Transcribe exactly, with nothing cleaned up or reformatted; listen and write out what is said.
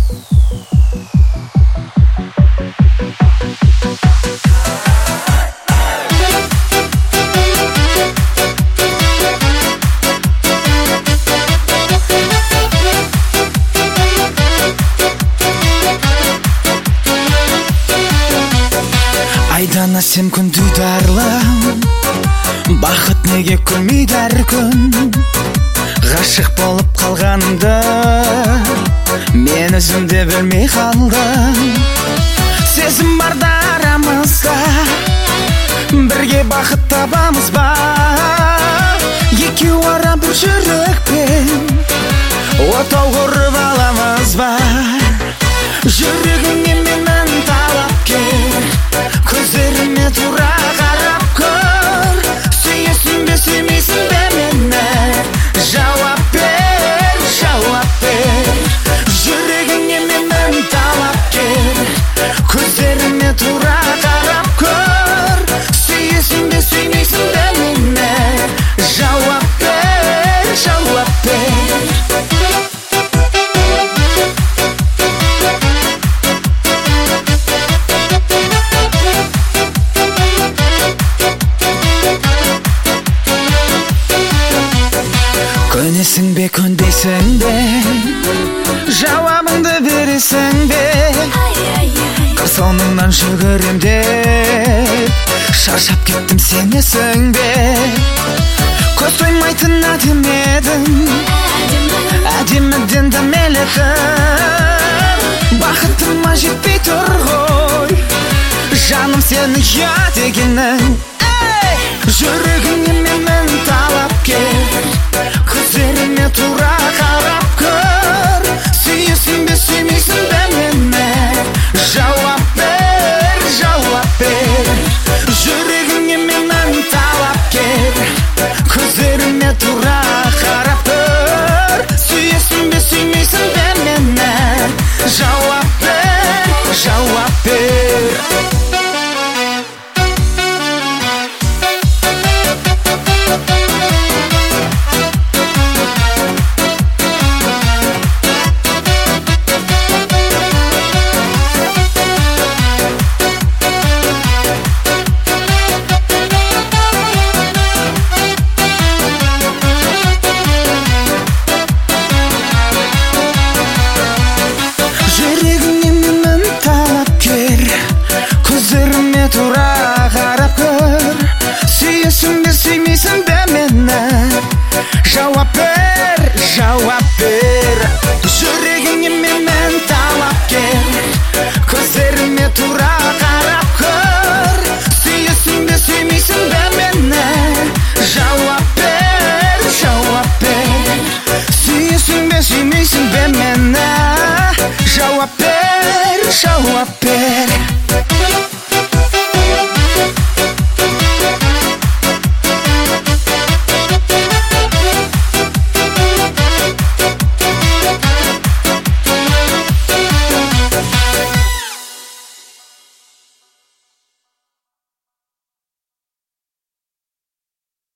Айдана сен күн дүйдарлым, бақыт неге күлмейді әр күн. Ғашық болып қалғанымды мен өзім де білмей қалдым. Сезім барда арамызда, бірге бақыт табамыз ба? Екеу ара бір жүрекпен отау құрып аламыз ба? Жүрегіңе менің талап кел, көздеріме тура қарап көр. Сүйесің бе, сүймейсің бе мені? Жауап бер, жауап бер. Жүрегіңе менің талап кел, көздеріме тура қарап көр. Сүйесің бе, сүймейсің бе мені? Жауап бер, жауап бер. Көнесің бе, көнбейсің бе? Жауабыңды бересің бе? Қыр соңыңнан жүгірем деп шаршап кеттім, сенесің бе? Көз тоймайтын әдем едің, әдеміден дәмеледің. Бақытыма жетпей тұр ғой жаным сені ұят екенің. Жүрегіңе менің талап кел, көздеріме тура